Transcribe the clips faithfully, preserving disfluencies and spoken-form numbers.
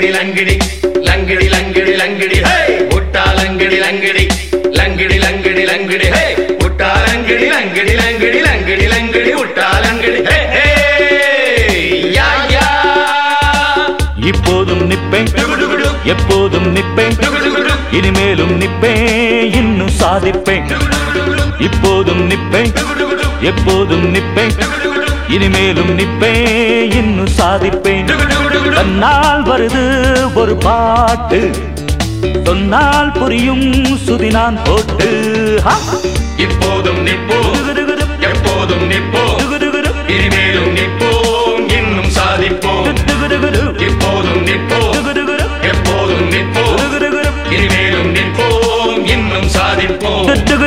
லங்கடி லங்கடி லங்கடி லங்கடி லங்கடி ஹே உட்டா லங்கடி லங்கடி லங்கடி லங்கடி லங்கடி ஹே உட்டா லங்கடி லங்கடி லங்கடி லங்கடி லங்கடி உட்டா லங்கடி ஹே ஹே யா யா இப்போதும் நிப்பேன் எப்போதும் நிப்பேன் இனிமேலும் நிப்பேன் இன்னும் சாதிப்பேன் இப்போதும் நிப்பேன் எப்போதும் நிப்பேன் இனிமேலும் நிப்பேன் இன்னும் சாதிப்பேன் தன்னால் வருது ஒரு பாட்டு சொன்னால் புரியும் சுதி நான் போட்டு இப்போதும் நிப்போம் எப்போதும் நிப்போம் இனிமேலும் நிப்போம் இன்னும் சாதிப்போம் இப்போதும் நிப்போம் எப்போதும் நிப்போம் இனிமேலும் நிப்போம் இன்னும் சாதிப்போம்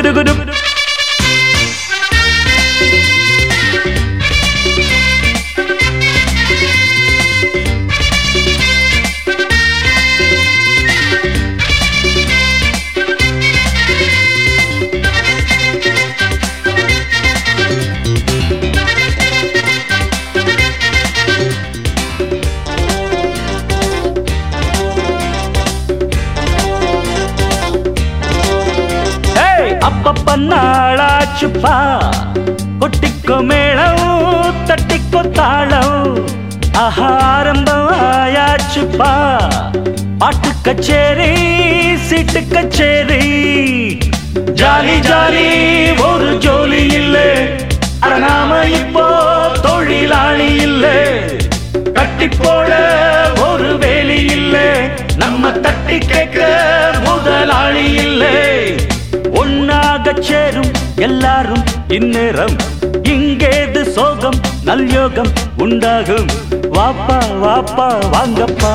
அப்பப்ப நாளாச்சுப்பா கொட்டிக்கோ மேளம் தட்டிக்கோ தாளம் ஆரம்பம் ஆயாச்சுப்பா பாட்டு கச்சேரி சீட்டு கச்சேரி ஜாலி ஜாலி ஒரு ஜோலி இல்லை நாம இப்போ தொழிலாளி இல்லை கட்டி போட ஒரு வேலி இல்லை நம்ம தட்டி கேட்க முதலாளி இல்லை ஒன்னாக சேரும் எல்லாரும் இந்நேரம் இங்கேது சோகம் நல்யோகம் உண்டாகும் வாப்பா வாப்பா வாங்கப்பா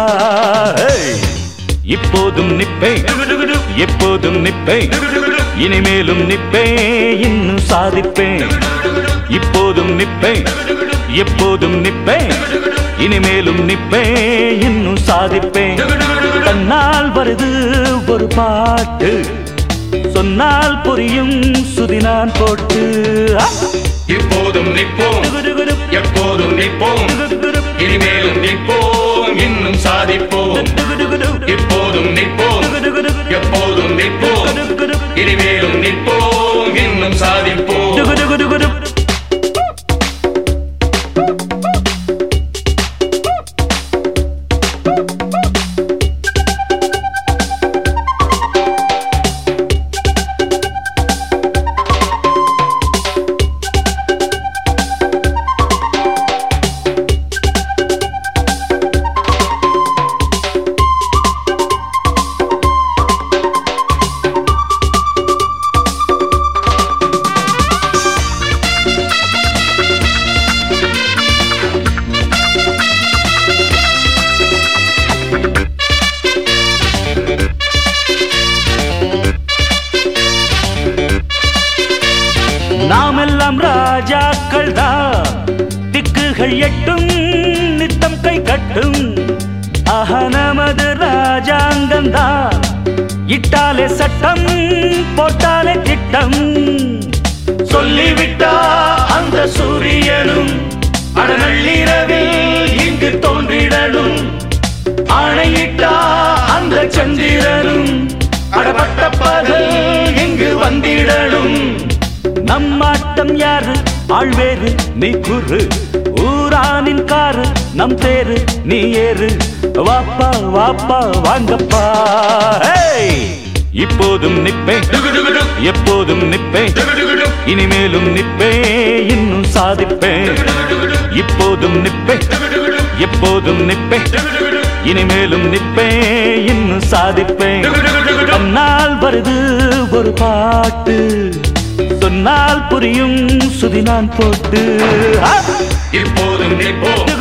இப்போதும் நிப்பேன் எப்போதும் நிப்பேன் இனிமேலும் நிப்பேன் இன்னும் சாதிப்பேன் இப்போதும் நிப்பேன் எப்போதும் நிப்பேன் இனிமேலும் நிப்பேன் இன்னும் சாதிப்பேன் தன்னால் வருது ஒரு பாட்டு சொன்னால் புரியும் சுதி நான் போட்டு இப்போதும் நிப்போம் எப்போதும் நிப்போம் இனிமேலும் நிப்போம் இன்னும் சாதிப்போம் இப்போதும் நிப்போம் எப்போதும் நிப்போம் இனிமேலும் நிப்போம் இன்னும் சாதிப்போம் நாமெல்லாம் ராஜாக்கள் தான் திக்குகள் எட்டும் நித்தம் கை கட்டும் ஆஹா நமது ராஜாங்கம் தான் இட்டாலே சட்டம் போட்டாலே திட்டம் சொல்லிவிட்டா அந்த சூரியனும் அடநள்ளிரவில் இங்கு தோன்றிடணும் ஆணையிட்டா அந்த சந்திரனும் அடப்பட்ட பகல் இங்கு வந்திடணும் நம்மாட்டம் யாரு ஆழ்வேறு நீ குரு ஊரானின் காரு நம் தேரு நீ ஏறு வாப்பா வாப்பா வாங்கப்பா இப்போதும் நிப்பேன் எப்போதும் நிப்பேன் இனிமேலும் நிப்பேன் இன்னும் சாதிப்பேன் இப்போதும் நிப்பேன் எப்போதும் நிப்பேன் இனிமேலும் நிப்பேன் இன்னும் சாதிப்பேன் தன்னால் வருது ஒரு பாட்டு சொன்னால் புரியும் சுதி நான் போட்டு இப்போதும் நிப்போம்